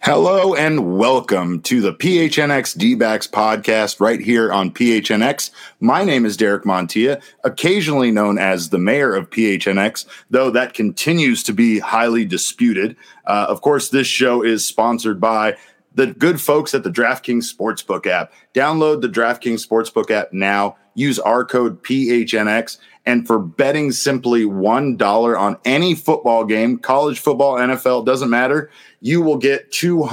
Hello and welcome to the PHNX D-backs podcast right here on PHNX. My name is Derek Montilla, occasionally known as the mayor of PHNX, though that continues to be highly disputed. Of course, this show is sponsored by the good folks at the DraftKings Sportsbook app. Download the DraftKings Sportsbook app now. Use our code PHNX. And for betting simply $1 on any football game, college football, NFL, doesn't matter, you will get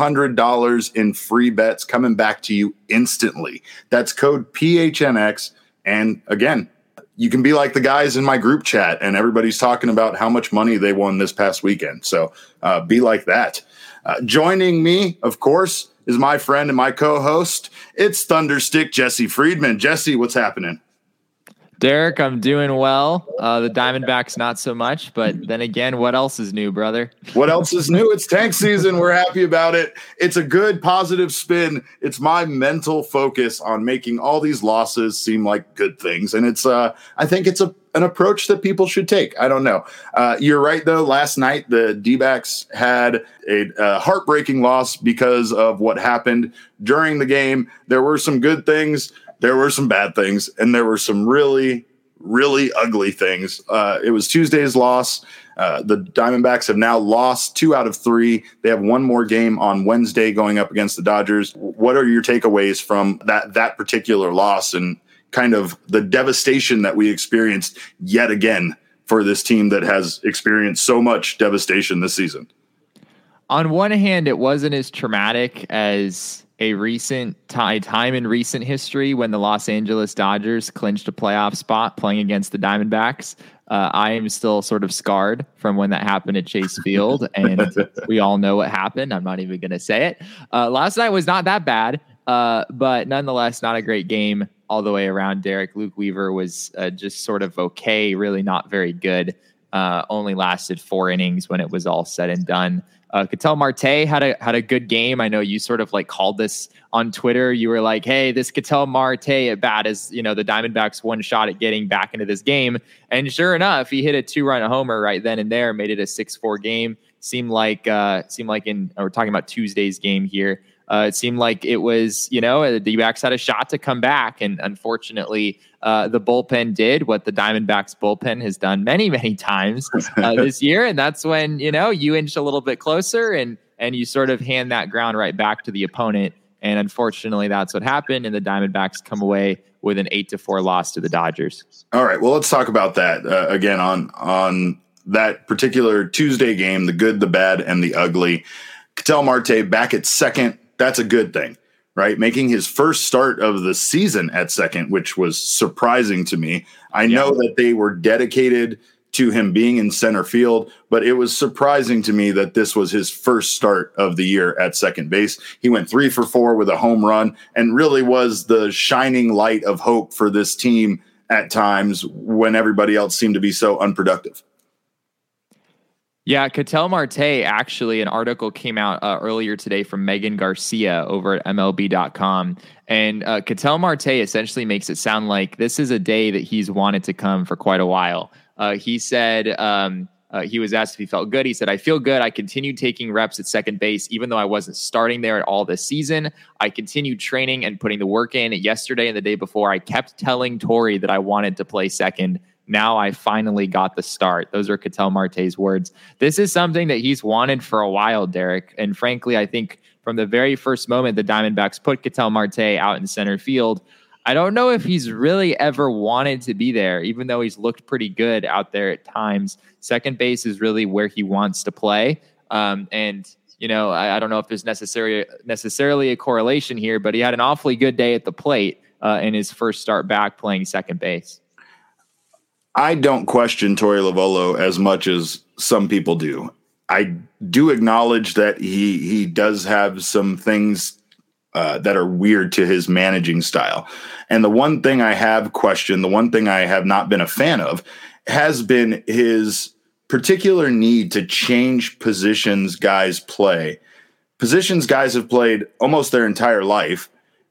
$200 in free bets coming back to you instantly. That's code PHNX. And again, you can be like the guys in my group chat, and everybody's talking about how much money they won this past weekend. So be like that. Joining me, of course, is my friend and my co-host. It's Thunderstick Jesse Friedman. Jesse, what's happening? Derek, I'm doing well. The Diamondbacks, not so much. But then again, what else is new, brother? What else is new? It's tank season. We're happy about it. It's a good, positive spin. It's my mental focus on making all these losses seem like good things. And it's, I think it's an approach that people should take. I don't know. You're right, though. Last night, the D-backs had a heartbreaking loss because of what happened during the game. There were some good things. There were some bad things, and there were some really, really ugly things. It was Tuesday's loss. The Diamondbacks have now lost 2 out of 3. They have one more game on Wednesday going up against the Dodgers. What are your takeaways from that particular loss and kind of the devastation that we experienced yet again for this team that has experienced so much devastation this season? On one hand, it wasn't as traumatic as a recent time in recent history when the Los Angeles Dodgers clinched a playoff spot playing against the Diamondbacks. I am still sort of scarred from when that happened at Chase Field, and we all know what happened. I'm not even going to say it. Last night was not that bad, but nonetheless, not a great game all the way around, Derek. Luke Weaver was just sort of okay, really not very good. Only lasted 4 innings when it was all said and done. Ketel Marte had a good game. I know you sort of like called this on Twitter. You were like, hey, this Ketel Marte at bat is, the Diamondbacks one shot at getting back into this game. And sure enough, he hit a 2-run homer right then and there, made it a 6-4 game. Seemed like we're talking about Tuesday's game here. It seemed like it was, the D-backs had a shot to come back. And unfortunately, the bullpen did what the Diamondbacks bullpen has done many, many times this year. And that's when, you inch a little bit closer and you sort of hand that ground right back to the opponent. And unfortunately, that's what happened. And the Diamondbacks come away with an 8-4 loss to the Dodgers. All right. Well, let's talk about that again on that particular Tuesday game, the good, the bad, and the ugly. Ketel Marte back at second. That's a good thing, right? Making his first start of the season at second, which was surprising to me. I know that they were dedicated to him being in center field, but it was surprising to me that this was his first start of the year at second base. He went 3 for 4 with a home run and really was the shining light of hope for this team at times when everybody else seemed to be so unproductive. Yeah, Ketel Marte, actually, an article came out earlier today from Megan Garcia over at MLB.com. And Ketel Marte essentially makes it sound like this is a day that he's wanted to come for quite a while. He said he was asked if he felt good. He said, I feel good. I continued taking reps at second base, even though I wasn't starting there at all this season. I continued training and putting the work in. Yesterday and the day before, I kept telling Torey that I wanted to play second. Now I finally got the start. Those are Ketel Marte's words. This is something that he's wanted for a while, Derek. And frankly, I think from the very first moment the Diamondbacks put Ketel Marte out in center field, I don't know if he's really ever wanted to be there, even though he's looked pretty good out there at times. Second base is really where he wants to play. I don't know if there's necessarily a correlation here, but he had an awfully good day at the plate in his first start back playing second base. I don't question Torey Lovullo as much as some people do. I do acknowledge that he does have some things that are weird to his managing style. And the one thing I have questioned, the one thing I have not been a fan of, has been his particular need to change positions guys play. Positions guys have played almost their entire life.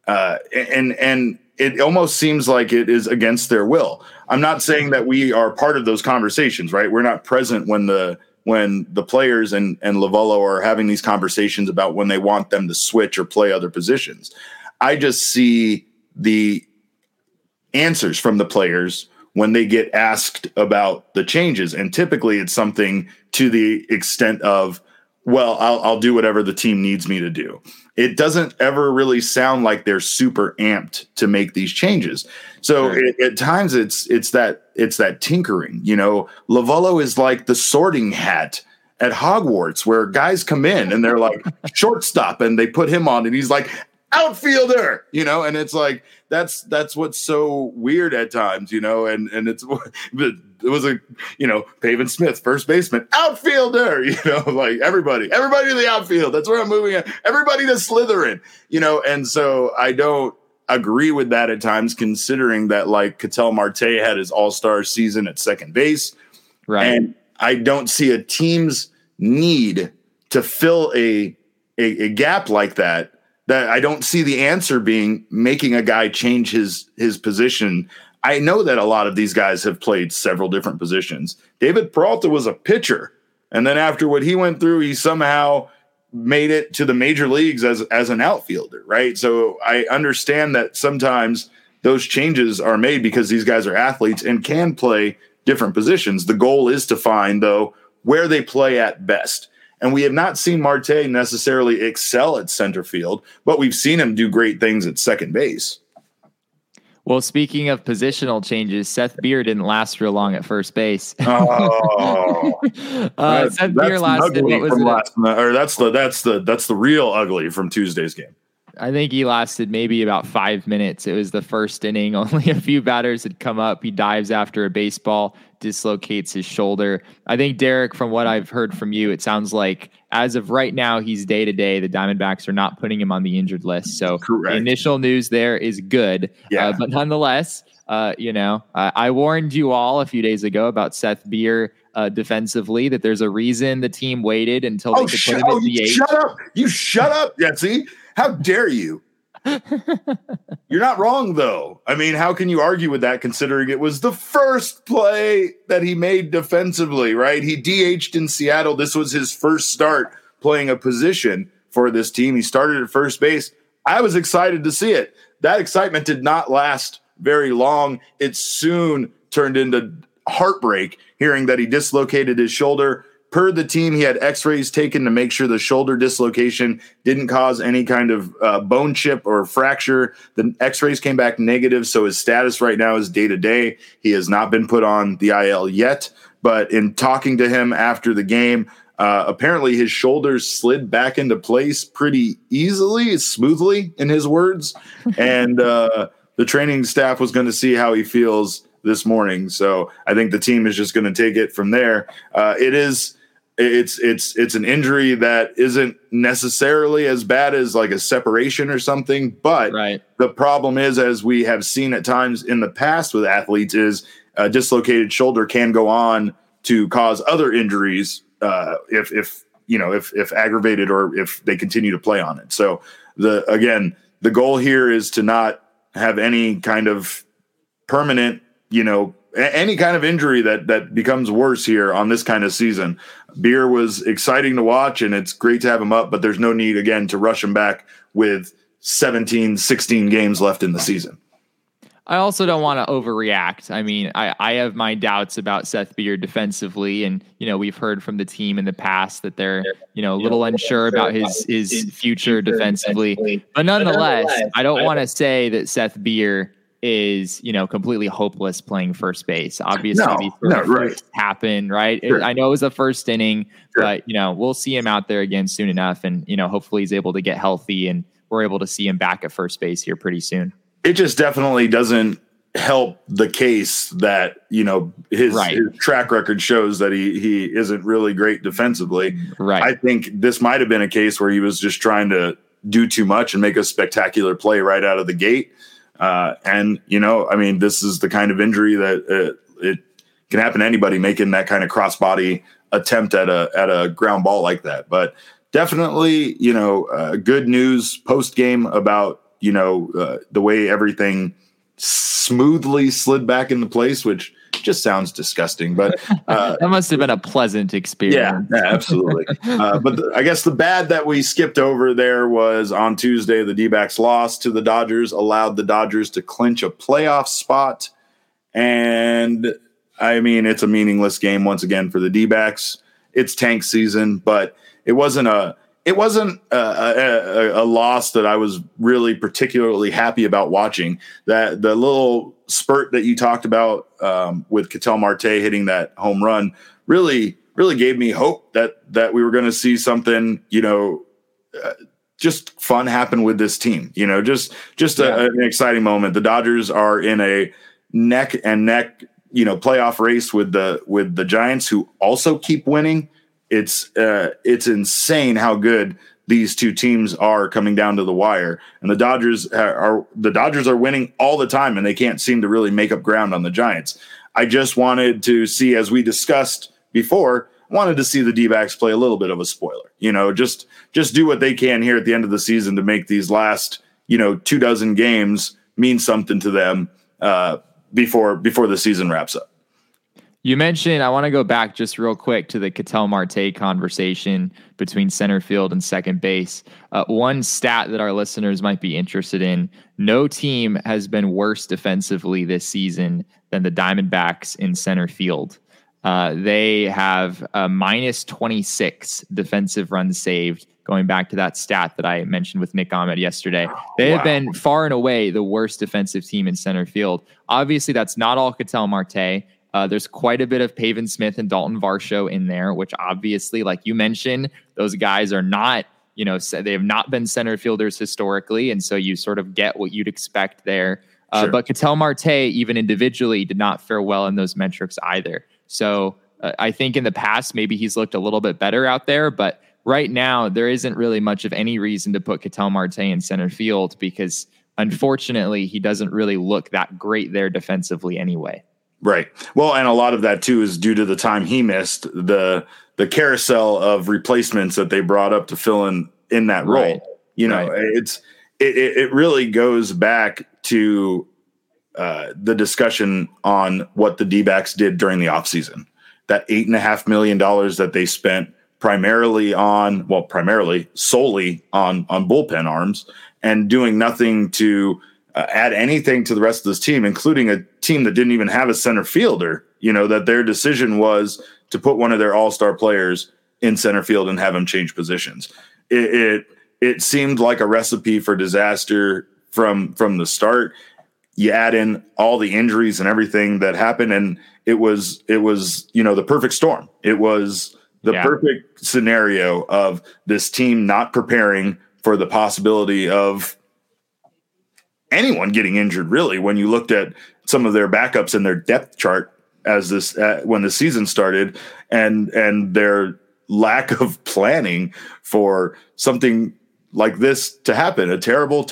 And it almost seems like it is against their will. I'm not saying that we are part of those conversations, right? We're not present when the when the players and Lovullo are having these conversations about when they want them to switch or play other positions. I just see the answers from the players when they get asked about the changes. And typically it's something to the extent of, well, I'll do whatever the team needs me to do. It doesn't ever really sound like they're super amped to make these changes. So at times it's that tinkering, Lovullo is like the sorting hat at Hogwarts where guys come in and they're like shortstop and they put him on and he's like outfielder, and it's like, that's what's so weird at times, and it was Pavin Smith, first baseman, outfielder, like everybody to the outfield. That's where I'm moving at. Everybody to Slytherin, and so I don't agree with that at times, considering that like Ketel Marte had his all-star season at second base. Right. And I don't see a team's need to fill a gap like that I don't see the answer being making a guy change his position. I know that a lot of these guys have played several different positions. David Peralta was a pitcher. And then after what he went through, he somehow made it to the major leagues as an outfielder, right? So I understand that sometimes those changes are made because these guys are athletes and can play different positions. The goal is to find, though, where they play at best. And we have not seen Marte necessarily excel at center field, but we've seen him do great things at second base. Well, speaking of positional changes, Seth Beer didn't last real long at first base. Oh, Seth Beer lasted. What was it? That's the real ugly from Tuesday's game. I think he lasted maybe about 5 minutes. It was the first inning. Only a few batters had come up. He dives after a baseball, dislocates his shoulder. I think, Derek, from what I've heard from you, it sounds like as of right now, he's day-to-day. The Diamondbacks are not putting him on the injured list. So the initial news there is good. Yeah. But nonetheless, I warned you all a few days ago about Seth Beer defensively, that there's a reason the team waited until they could put him at DH. Shut up. You shut up, Jesse. How dare you? You're not wrong, though. I mean, how can you argue with that considering it was the first play that he made defensively, right? He DH'd in Seattle. This was his first start playing a position for this team. He started at first base. I was excited to see it. That excitement did not last very long. It soon turned into heartbreak hearing that he dislocated his shoulder. Per the team, he had x-rays taken to make sure the shoulder dislocation didn't cause any kind of bone chip or fracture. The x-rays came back negative, so his status right now is day-to-day. He has not been put on the IL yet, but in talking to him after the game, apparently his shoulders slid back into place pretty easily, smoothly, in his words, and the training staff was going to see how he feels this morning. So I think the team is just going to take it from there. It's an injury that isn't necessarily as bad as like a separation or something, but the problem is, as we have seen at times in the past with athletes, is a dislocated shoulder can go on to cause other injuries if aggravated or if they continue to play on it. So the goal here is to not have any kind of permanent, any kind of injury that becomes worse here on this kind of season. Beer was exciting to watch, and it's great to have him up, but there's no need, again, to rush him back with 17, 16 games left in the season. I also don't want to overreact. I mean, I have my doubts about Seth Beer defensively, and, we've heard from the team in the past that they're, a little unsure about his future defensively. But nonetheless, I don't want to say that Seth Beer is, completely hopeless playing first base. Obviously, these things happen, right? Sure. I know it was the first inning, but, we'll see him out there again soon enough. And, hopefully he's able to get healthy and we're able to see him back at first base here pretty soon. It just definitely doesn't help the case that, his track record shows that he isn't really great defensively. Right. I think this might have been a case where he was just trying to do too much and make a spectacular play right out of the gate. This is the kind of injury that it can happen to anybody making that kind of crossbody attempt at a ground ball like that. But definitely, good news post game about, the way everything smoothly slid back into place, which which just sounds disgusting. But that must have been a pleasant experience. Yeah, absolutely. But I guess the bad that we skipped over there was on Tuesday, the D-backs lost to the Dodgers, allowed the Dodgers to clinch a playoff spot. And I mean, it's a meaningless game once again for the D-backs. It's tank season, but it wasn't a loss that I was really particularly happy about watching. That the little spurt that you talked about with Ketel Marte hitting that home run really gave me hope that we were going to see something, just fun happen with this team. Just an exciting moment. The Dodgers are in a neck and neck, playoff race with the Giants, who also keep winning. It's insane how good these two teams are coming down to the wire, and the Dodgers are winning all the time, and they can't seem to really make up ground on the Giants. I just wanted to see, as we discussed before, wanted to see the D-backs play a little bit of a spoiler. Just do what they can here at the end of the season to make these last 24 games mean something to them before the season wraps up. You mentioned, I want to go back just real quick to the Ketel Marte conversation between center field and second base. One stat that our listeners might be interested in: no team has been worse defensively this season than the Diamondbacks in center field. They have a minus 26 defensive runs saved, going back to that stat that I mentioned with Nick Ahmed yesterday. They have been far and away the worst defensive team in center field. Obviously, that's not all Ketel Marte. There's quite a bit of Pavin Smith and Dalton Varsho in there, which obviously, like you mentioned, those guys are not, they have not been center fielders historically. And so you sort of get what you'd expect there. Sure. But Ketel Marte, even individually, did not fare well in those metrics either. So I think in the past, maybe he's looked a little bit better out there. But right now, there isn't really much of any reason to put Ketel Marte in center field because, unfortunately, he doesn't really look that great there defensively anyway. Right. Well, and a lot of that too is due to the time he missed, the carousel of replacements that they brought up to fill in that role. Right. It really goes back to the discussion on what the D-backs did during the offseason. That $8.5 million that they spent solely on bullpen arms and doing nothing to add anything to the rest of this team, including a team that didn't even have a center fielder, that their decision was to put one of their all-star players in center field and have him change positions. It seemed like a recipe for disaster from the start. You add in all the injuries and everything that happened, and it was the perfect storm. It was the perfect scenario of this team not preparing for the possibility of anyone getting injured, really, when you looked at some of their backups in their depth chart when the season started, and their lack of planning for something like this to happen. A terrible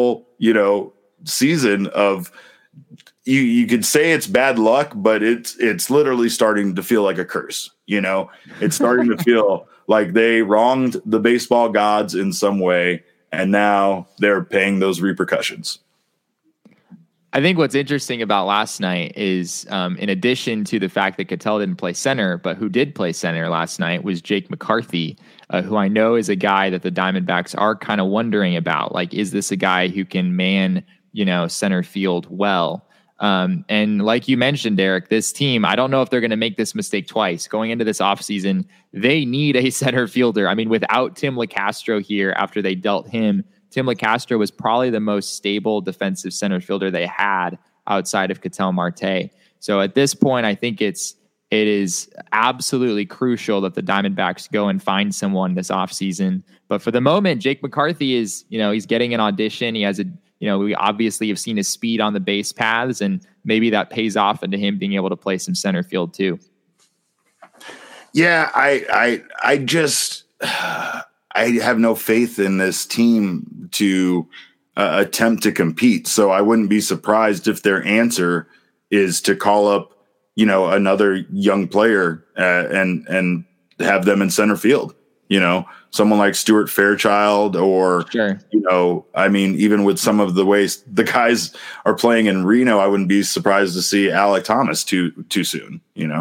season of you could say it's bad luck, but it's literally starting to feel like a curse. It's starting to feel like they wronged the baseball gods in some way, and now they're paying those repercussions. I think what's interesting about last night is, in addition to the fact that Ketel didn't play center, but who did play center last night was Jake McCarthy, who I know is a guy that the Diamondbacks are kind of wondering about. Like, is this a guy who can man, center field well? And like you mentioned, Derek, this team, I don't know if they're going to make this mistake twice. Going into this offseason, they need a center fielder. I mean, without Tim LeCastro here after they dealt him, Tim LeCastro was probably the most stable defensive center fielder they had outside of Ketel Marte. So at this point, I think it is absolutely crucial that the Diamondbacks go and find someone this offseason. But for the moment, Jake McCarthy is, he's getting an audition. He has we obviously have seen his speed on the base paths, and maybe that pays off into him being able to play some center field too. Yeah, I just I have no faith in this team to attempt to compete. So I wouldn't be surprised if their answer is to call up, another young player and have them in center field. someone like Stuart Fairchild or, Sure. I mean, even with some of the ways the guys are playing in Reno, I wouldn't be surprised to see Alec Thomas too soon,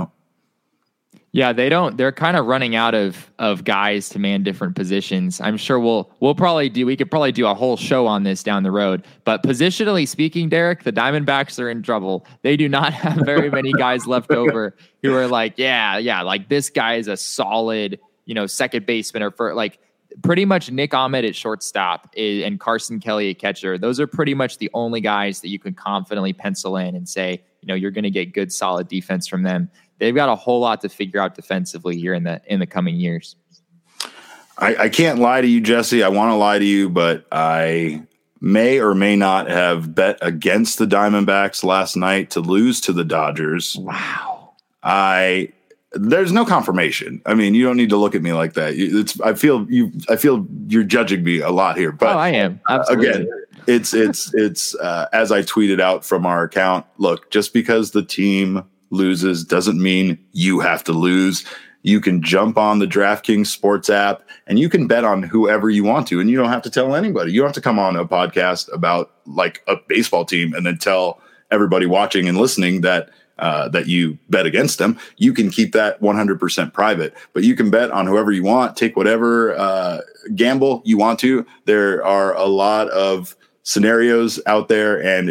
Yeah, they're kind of running out of guys to man different positions. I'm sure we could probably do a whole show on this down the road. But positionally speaking, Derek, the Diamondbacks are in trouble. They do not have very many guys left over who are like, like this guy is a solid, second baseman, or for like pretty much Nick Ahmed at shortstop and Carson Kelly at catcher. Those are pretty much the only guys that you can confidently pencil in and say, you're going to get good, solid defense from them. They've got a whole lot to figure out defensively here in the coming years. I can't lie to you, Jesse. I want to lie to you, but I may or may not have bet against the Diamondbacks last night to lose to the Dodgers. Wow. There's no confirmation. I mean, you don't need to look at me like that. I feel you're judging me a lot here, but I am. Absolutely. Again, it's as I tweeted out from our account. Look, just because the team loses doesn't mean you have to lose. You can jump on the DraftKings Sports app and you can bet on whoever you want to, and you don't have to tell anybody. You don't have to come on a podcast about like a baseball team and then tell everybody watching and listening that you bet against them. You can keep that 100% private, but you can bet on whoever you want, take whatever gamble you want to. There are a lot of scenarios out there, and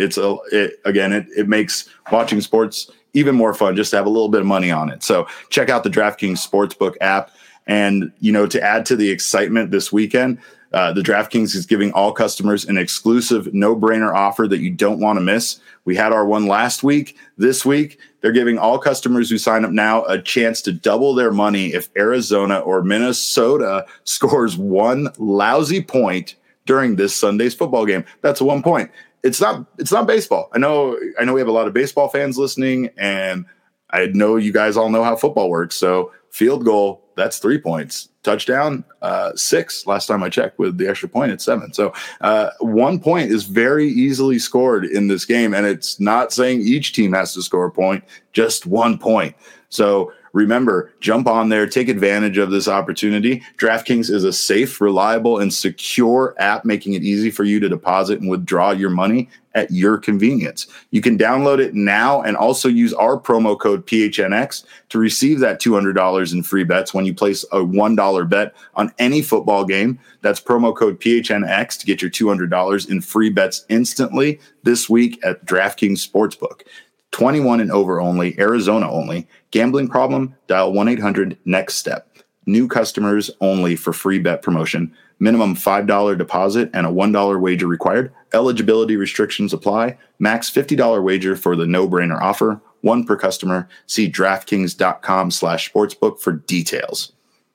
it makes watching sports even more fun just to have a little bit of money on it. So check out the DraftKings Sportsbook app. And, to add to the excitement this weekend, the DraftKings is giving all customers an exclusive no-brainer offer that you don't want to miss. We had our one last week. This week, they're giving all customers who sign up now a chance to double their money if Arizona or Minnesota scores one lousy point during this Sunday's football game. That's 1 point. It's not baseball. I know we have a lot of baseball fans listening, and I know you guys all know how football works. So field goal, that's 3 points. Touchdown, 6. Last time I checked, with the extra point, it's 7. So 1 point is very easily scored in this game, and it's not saying each team has to score a point, just 1 point. So remember, jump on there, take advantage of this opportunity. DraftKings is a safe, reliable, and secure app, making it easy for you to deposit and withdraw your money at your convenience. You can download it now and also use our promo code PHNX to receive that $200 in free bets when you place a $1 bet on any football game. That's promo code PHNX to get your $200 in free bets instantly this week at DraftKings Sportsbook. 21 and over only, Arizona only. Gambling problem? Dial 1-800-NEXT-STEP. New customers only for free bet promotion. Minimum $5 deposit and a $1 wager required. Eligibility restrictions apply. Max $50 wager for the no-brainer offer. 1 per customer. See DraftKings.com/sportsbook for details.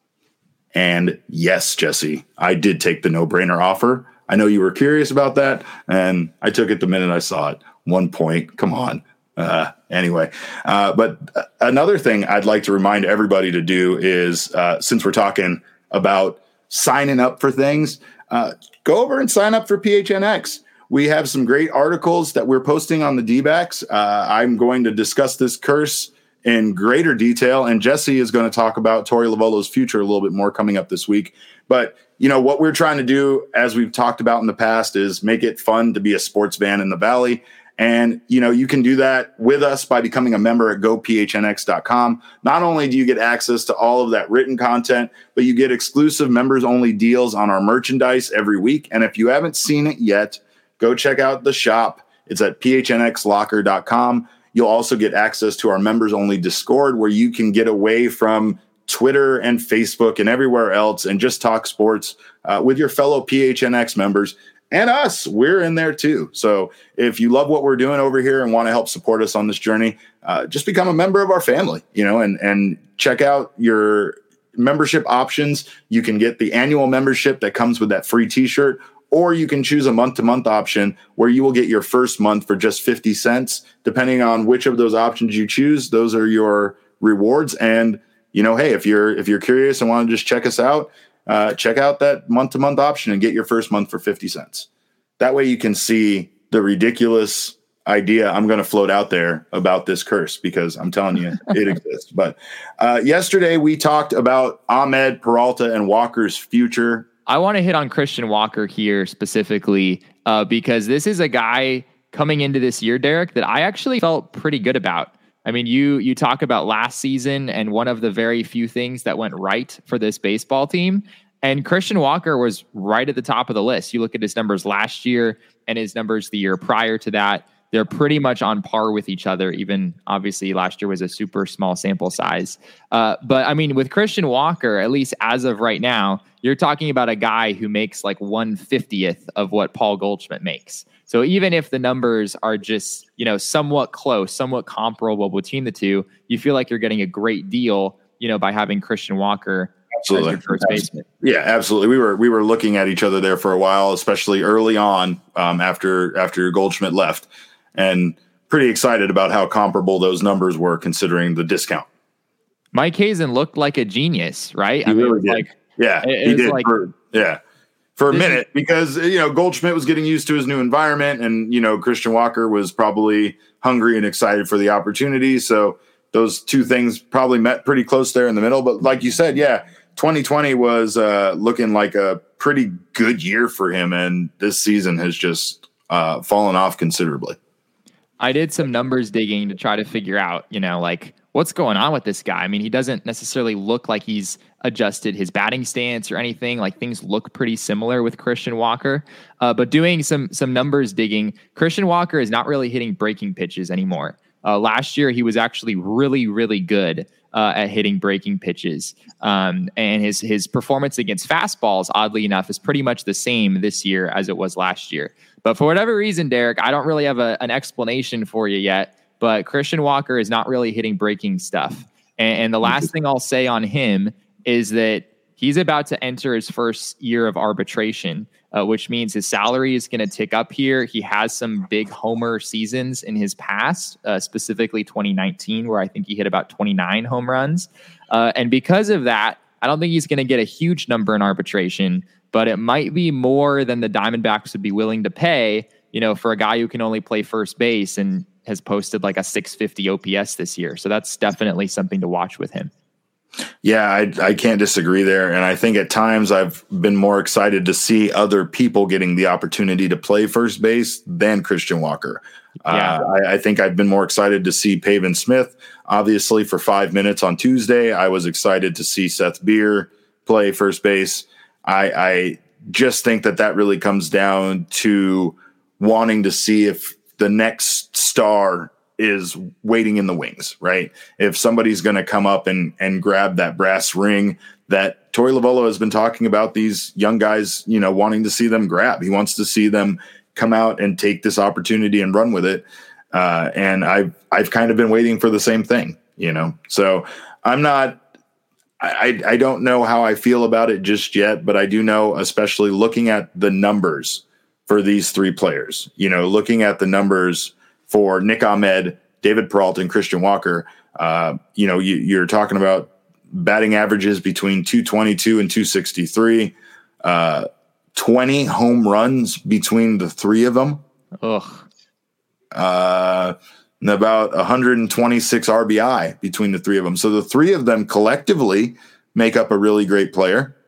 And yes, Jesse, I did take the no-brainer offer. I know you were curious about that, and I took it the minute I saw it. 1 point. Come on. Anyway, but another thing I'd like to remind everybody to do is, since we're talking about signing up for things, go over and sign up for PHNX. We have some great articles that we're posting on the D-backs. I'm going to discuss this curse in greater detail, and Jesse is going to talk about Torey Lovullo's future a little bit more coming up this week. But, what we're trying to do, as we've talked about in the past, is make it fun to be a sports fan in the Valley. And, you can do that with us by becoming a member at gophnx.com. Not only do you get access to all of that written content, but you get exclusive members-only deals on our merchandise every week. And if you haven't seen it yet, go check out the shop. It's at phnxlocker.com. You'll also get access to our members-only Discord, where you can get away from Twitter and Facebook and everywhere else and just talk sports with your fellow PHNX members. And us, we're in there too. So if you love what we're doing over here and want to help support us on this journey, just become a member of our family, and check out your membership options. You can get the annual membership that comes with that free t-shirt, or you can choose a month-to-month option where you will get your first month for just 50 cents. Depending on which of those options you choose, those are your rewards. And, hey, if you're curious and want to just check us out, check out that month-to-month option and get your first month for 50 cents. That way you can see the ridiculous idea I'm going to float out there about this curse, because I'm telling you it exists. But yesterday we talked about Ahmed, Peralta, and Walker's future. I want to hit on Christian Walker here specifically because this is a guy coming into this year, Derek, that I actually felt pretty good about. I mean, you talk about last season and one of the very few things that went right for this baseball team. And Christian Walker was right at the top of the list. You look at his numbers last year and his numbers the year prior to that. They're pretty much on par with each other. Even obviously last year was a super small sample size. But I mean, with Christian Walker, at least as of right now, you're talking about a guy who makes like 1/50th of what Paul Goldschmidt makes. So even if the numbers are just, somewhat close, somewhat comparable between the two, you feel like you're getting a great deal, by having Christian Walker absolutely as your first baseman. Yeah, absolutely. We were looking at each other there for a while, especially early on after Goldschmidt left, and pretty excited about how comparable those numbers were considering the discount. Mike Hazen looked like a genius, right? He really did. He did. For a minute, because Goldschmidt was getting used to his new environment, and Christian Walker was probably hungry and excited for the opportunity. So those two things probably met pretty close there in the middle. But like you said, 2020 was looking like a pretty good year for him, and this season has just fallen off considerably. I did some numbers digging to try to figure out, what's going on with this guy. I mean, he doesn't necessarily look like he's adjusted his batting stance or anything. Like, things look pretty similar with Christian Walker. But doing some numbers digging, Christian Walker is not really hitting breaking pitches anymore. Last year, he was actually really, really good at hitting breaking pitches. And his performance against fastballs, oddly enough, is pretty much the same this year as it was last year. But for whatever reason, Derek, I don't really have an explanation for you yet, but Christian Walker is not really hitting breaking stuff. And the last thing I'll say on him is that he's about to enter his first year of arbitration, which means his salary is going to tick up here. He has some big homer seasons in his past, specifically 2019, where I think he hit about 29 home runs. And because of that, I don't think he's going to get a huge number in arbitration, but it might be more than the Diamondbacks would be willing to pay, for a guy who can only play first base and has posted like a 650 OPS this year. So that's definitely something to watch with him. Yeah, I can't disagree there. And I think at times I've been more excited to see other people getting the opportunity to play first base than Christian Walker. Yeah. I think I've been more excited to see Pavin Smith, obviously, for 5 minutes on Tuesday. I was excited to see Seth Beer play first base. I just think that really comes down to wanting to see if the next star is waiting in the wings, right? If somebody's going to come up and grab that brass ring that Torey Lovullo has been talking about, these young guys, wanting to see them grab. He wants to see them come out and take this opportunity and run with it. And I've kind of been waiting for the same thing, So I don't know how I feel about it just yet, but I do know, especially looking at the numbers for these three players, looking at the numbers for Nick Ahmed, David Peralta, and Christian Walker, you're talking about batting averages between 222 and 263, 20 home runs between the three of them. And about 126 RBI between the three of them. So the three of them collectively make up a really great player,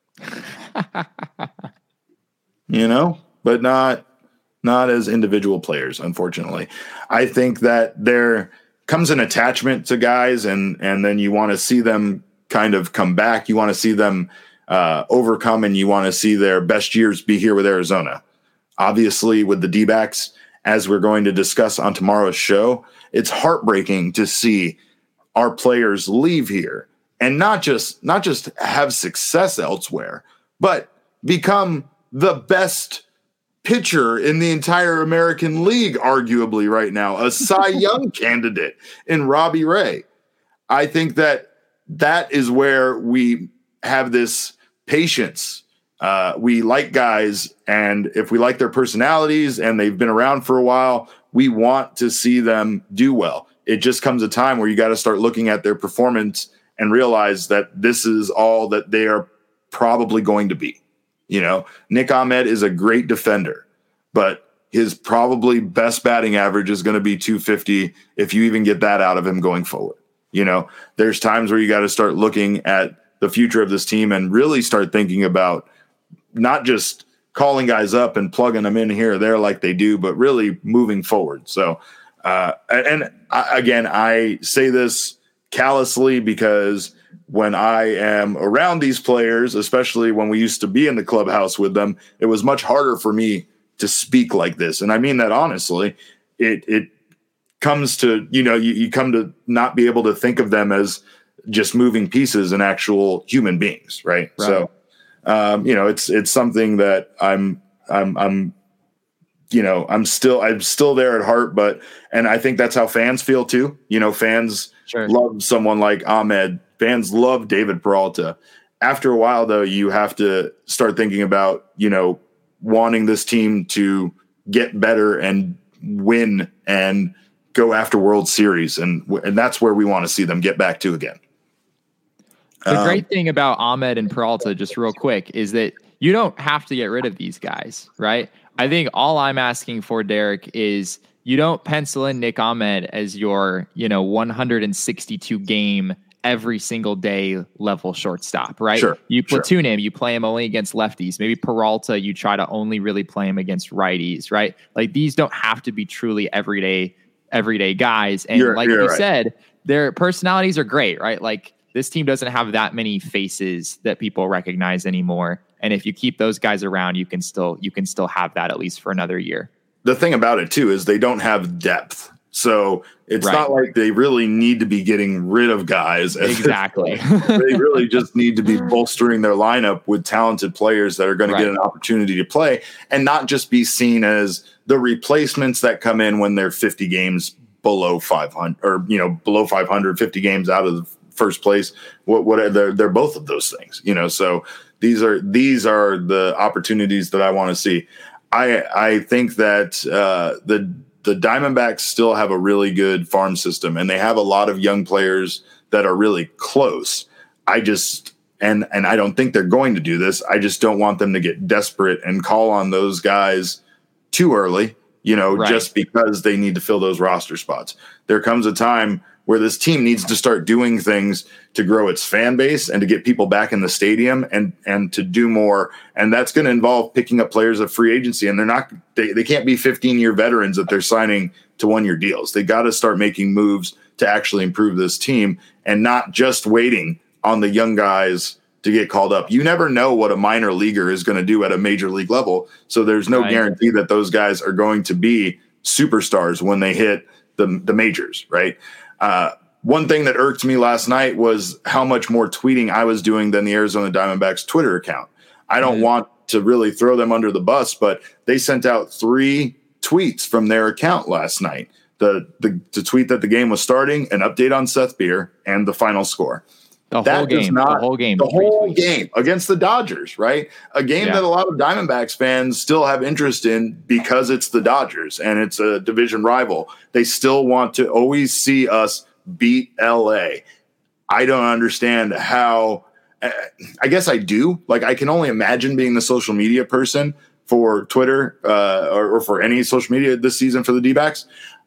but not as individual players, unfortunately. I think that there comes an attachment to guys, and then you want to see them kind of come back. You want to see them overcome, and you want to see their best years be here with Arizona. Obviously, with the D-backs, as we're going to discuss on tomorrow's show, it's heartbreaking to see our players leave here and not just have success elsewhere, but become the best pitcher in the entire American League, arguably right now, a Cy Young candidate in Robbie Ray. I think that is where we have this patience. We like guys, and if we like their personalities and they've been around for a while, we want to see them do well. It just comes a time where you got to start looking at their performance and realize that this is all that they are probably going to be. Nick Ahmed is a great defender, but his probably best batting average is going to be 250 if you even get that out of him going forward. There's times where you got to start looking at the future of this team and really start thinking about not just calling guys up and plugging them in here or there like they do, but really moving forward. So, I say this callously because when I am around these players, especially when we used to be in the clubhouse with them, it was much harder for me to speak like this. And I mean that honestly. It comes to, you come to not be able to think of them as just moving pieces and actual human beings. Right. So, it's something that I'm still there at heart, and I think that's how fans feel too. Fans love someone like Ahmed. Fans love David Peralta. After a while, though, you have to start thinking about, wanting this team to get better and win and go after World Series. And that's where we want to see them get back to again. The great thing about Ahmed and Peralta, just real quick, is that you don't have to get rid of these guys, right? I think all I'm asking for, Derek, is you don't pencil in Nick Ahmed as your, 162 game every single day level shortstop, right? Sure, you platoon him, you play him only against lefties. Maybe Peralta, you try to only really play him against righties, right? Like these don't have to be truly everyday guys. And you're you right. said, their personalities are great, right? Like this team doesn't have that many faces that people recognize anymore. And if you keep those guys around, you can still have that at least for another year. The thing about it too is they don't have depth. So it's not like they really need to be getting rid of guys. Exactly. They really just need to be bolstering their lineup with talented players that are going to get an opportunity to play and not just be seen as the replacements that come in when they're 50 games below 500 or, below 500, 50 games out of the first place. They're both of those things, so these are the opportunities that I want to see. I think that the Diamondbacks still have a really good farm system, and they have a lot of young players that are really close. I don't think they're going to do this. I just don't want them to get desperate and call on those guys too early, just because they need to fill those roster spots. There comes a time where this team needs to start doing things to grow its fan base and to get people back in the stadium and to do more. And that's going to involve picking up players at free agency. And they can't be 15-year veterans that they're signing to 1-year deals. They got to start making moves to actually improve this team and not just waiting on the young guys to get called up. You never know what a minor leaguer is going to do at a major league level. So there's no guarantee that those guys are going to be superstars when they hit the majors, right? One thing that irked me last night was how much more tweeting I was doing than the Arizona Diamondbacks Twitter account. I don't want to really throw them under the bus, but they sent out 3 tweets from their account last night. The tweet that the game was starting, an update on Seth Beer, and the final score. The whole game against the Dodgers, right? A game that a lot of Diamondbacks fans still have interest in because it's the Dodgers and it's a division rival. They still want to always see us beat LA. I don't understand how. I guess I do. Like, I can only imagine being the social media person for Twitter or for any social media this season for the D-backs.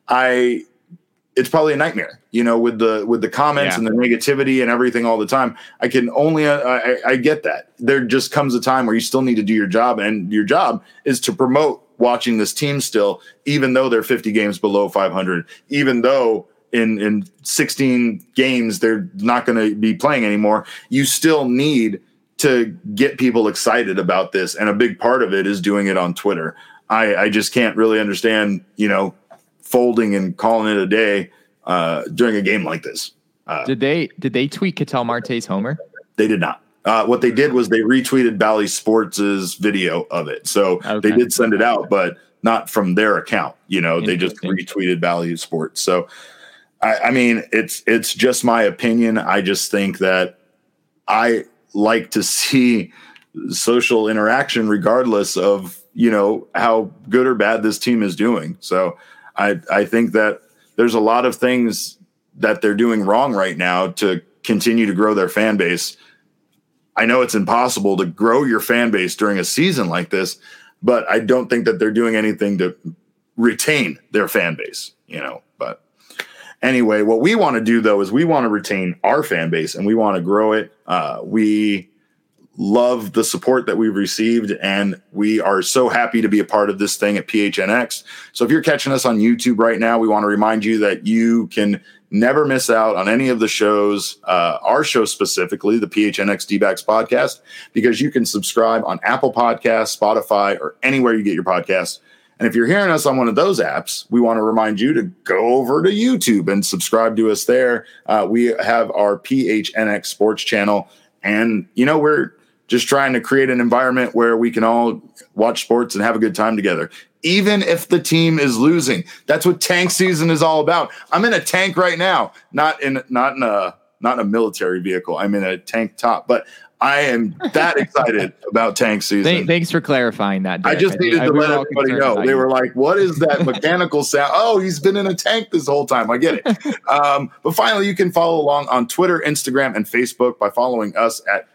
It's probably a nightmare, with the comments and the negativity and everything all the time. I can only, I get that. There just comes a time where you still need to do your job, and your job is to promote watching this team still, even though they're 50 games below 500, even though in 16 games they're not going to be playing anymore. You still need to get people excited about this, and a big part of it is doing it on Twitter. I just can't really understand, folding and calling it a day during a game like this. Did they tweet Ketel Marte's homer? They did not. What they did was they retweeted Bally Sports' video of it. So they did send it out, but not from their account. They just retweeted Bally Sports. So, I mean, it's just my opinion. I just think that I like to see social interaction regardless of, how good or bad this team is doing. So I think that there's a lot of things that they're doing wrong right now to continue to grow their fan base. I know it's impossible to grow your fan base during a season like this, but I don't think that they're doing anything to retain their fan base, but anyway, what we want to do though, is we want to retain our fan base and we want to grow it. We love the support that we've received, and we are so happy to be a part of this thing at PHNX. So if you're catching us on YouTube right now, we want to remind you that you can never miss out on any of the shows, our show specifically, the PHNX D-backs podcast, because you can subscribe on Apple Podcasts, Spotify, or anywhere you get your podcasts. And if you're hearing us on one of those apps, we want to remind you to go over to YouTube and subscribe to us there. We have our PHNX Sports channel, and, we're just trying to create an environment where we can all watch sports and have a good time together, even if the team is losing. That's what tank season is all about. I'm in a tank right now, not in a military vehicle. I'm in a tank top, but I am that excited about tank season. Thanks for clarifying that, Derek. I just needed to let everybody know. They were like, what is that mechanical sound? Oh, he's been in a tank this whole time. I get it. But finally, you can follow along on Twitter, Instagram, and Facebook by following us at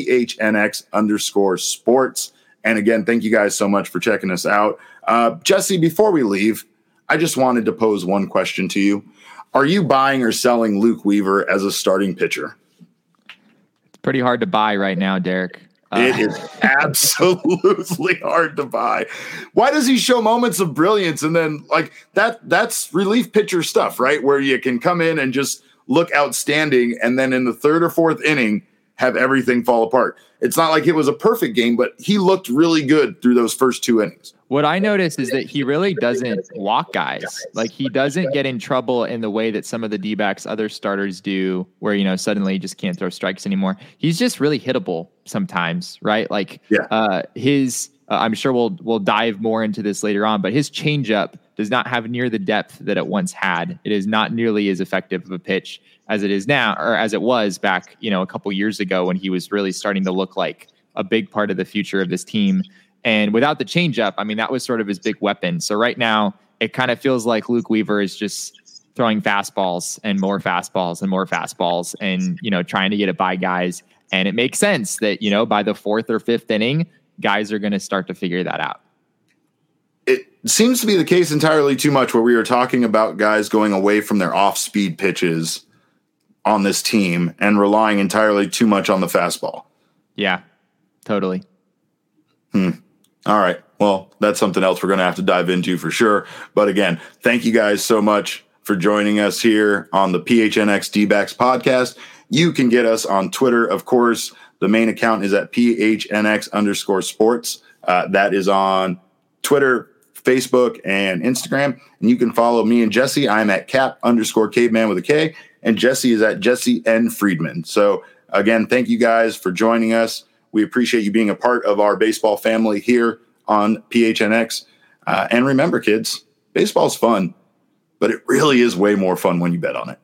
PHNX_sports. And again, thank you guys so much for checking us out. Jesse, before we leave, I just wanted to pose one question to you. Are you buying or selling Luke Weaver as a starting pitcher? It's pretty hard to buy right now, Derek. It is absolutely hard to buy. Why does he show moments of brilliance and then that's relief pitcher stuff, right? Where you can come in and just look outstanding, and then in the third or fourth inning have everything fall apart. It's not like it was a perfect game, but he looked really good through those first 2 innings. What I noticed is that he really doesn't walk guys. Like, he doesn't get in trouble in the way that some of the D-backs other starters do, where, suddenly you just can't throw strikes anymore. He's just really hittable sometimes, right? Like, I'm sure we'll dive more into this later on, but his changeup does not have near the depth that it once had. It is not nearly as effective of a pitch as it is now, or as it was back, a couple years ago when he was really starting to look like a big part of the future of this team. And without the changeup, that was sort of his big weapon. So right now, it kind of feels like Luke Weaver is just throwing fastballs and more fastballs and more fastballs and, trying to get it by guys. And it makes sense that, by the fourth or fifth inning, guys are going to start to figure that out. It seems to be the case entirely too much where we were talking about guys going away from their off-speed pitches on this team and relying entirely too much on the fastball. Yeah, totally. All right. Well, that's something else we're going to have to dive into for sure. But again, thank you guys so much for joining us here on the PHNX D-backs podcast. You can get us on Twitter, of course. The main account is at PHNX_sports. That is on Twitter, Facebook, and Instagram. And you can follow me and Jesse. I'm at Cap_caveman with a K. And Jesse is at Jesse N. Friedman. So again, thank you guys for joining us. We appreciate you being a part of our baseball family here on PHNX. And remember, kids, baseball's fun, but it really is way more fun when you bet on it.